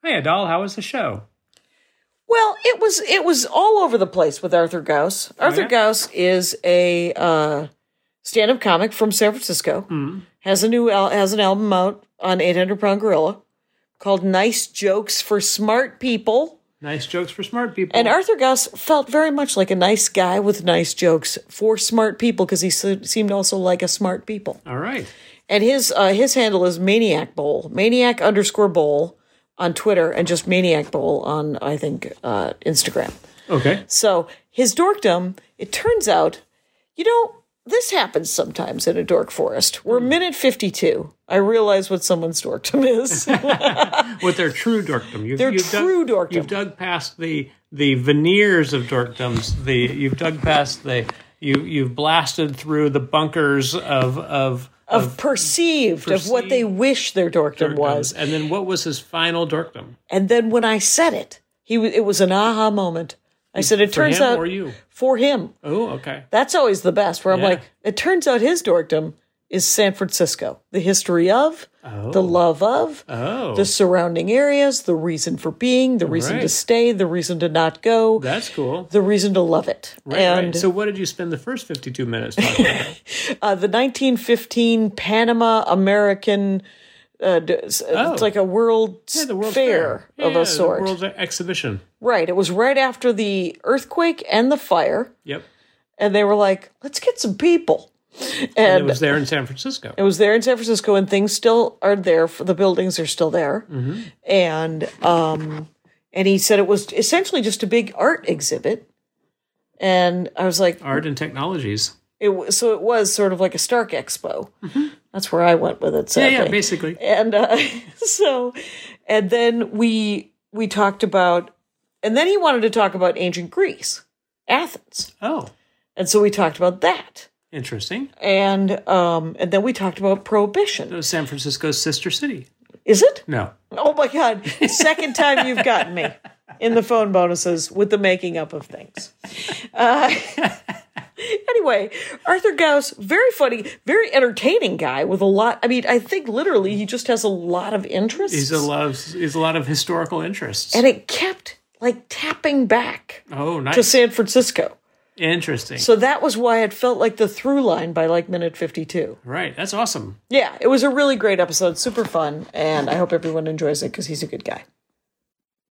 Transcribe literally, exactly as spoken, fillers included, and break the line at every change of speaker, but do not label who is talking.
Hey, Adal, how was the show?
Well, it was it was all over the place with Arthur Gauss. Arthur oh, yeah? Gauss is a uh, stand-up comic from San Francisco.
Mm.
Has a new al- has an album out on eight hundred pound Gorilla called "Nice Jokes for Smart People."
Nice jokes for smart people.
And Arthur Gauss felt very much like a nice guy with nice jokes for smart people because he se- seemed also like a smart people.
All right.
And his uh, his handle is Maniac Bowl, Maniac underscore Bowl on Twitter, and just Maniac Bowl on, I think, uh, Instagram.
Okay.
So his dorkdom, it turns out, you know, this happens sometimes in a dork forest. We're
mm.
minute fifty-two. I realize what someone's dorkdom is.
What their true dorkdom. You've,
their
you've
true
dug,
dorkdom.
You've dug past the the veneers of dorkdoms. The you've dug past the you you've blasted through the bunkers of of
of,
of
perceived, perceived of what they wish their dorkdom
dorkdoms.
was.
And then what was his final dorkdom?
And then when I said it, he it was an aha moment. I said, it
for
turns
him
out...
or you?
For him.
Oh, okay.
That's always the best, where I'm
yeah.
like, it turns out his dorkdom is San Francisco. The history of,
oh.
the love of,
oh.
the surrounding areas, the reason for being, the reason
right.
to stay, the reason to not go.
That's cool.
The reason to love it.
Right,
and,
right. So what did you spend the first fifty-two minutes talking about?
uh, the nineteen fifteen Panama American... Uh, it's
oh.
like a world,
yeah, the World's
fair,
fair. Yeah,
of a sort.
The World's exhibition.
Right. It was right after the earthquake and the fire.
Yep.
And they were like, let's get some people. And,
and it was there in San Francisco.
It was there in San Francisco, and things still are there. For the buildings are still there.
Mm-hmm.
And um, and he said it was essentially just a big art exhibit. And I was like...
Art and technologies.
It So it was sort of like a Stark Expo. Mm-hmm. That's where I went with it, sadly.
Yeah, yeah, basically.
And uh, so, and then we we talked about, and then he wanted to talk about ancient Greece, Athens.
Oh.
And so we talked about that.
Interesting.
And um, and then we talked about Prohibition.
It was San Francisco's sister city.
Is it?
No.
Oh, my God. Second time you've gotten me in the phone bonuses with the making up of things. Uh Anyway, Arthur Gauss, very funny, very entertaining guy with a lot. I mean, I think literally he just has a lot of interests.
He's a lot of, he's a lot of historical interests.
And it kept, like, tapping back
oh, nice.
to San Francisco.
Interesting.
So that was why it felt like the through line by, like, minute fifty-two.
Right. That's awesome.
Yeah, it was a really great episode, super fun, and I hope everyone enjoys it because he's a good guy.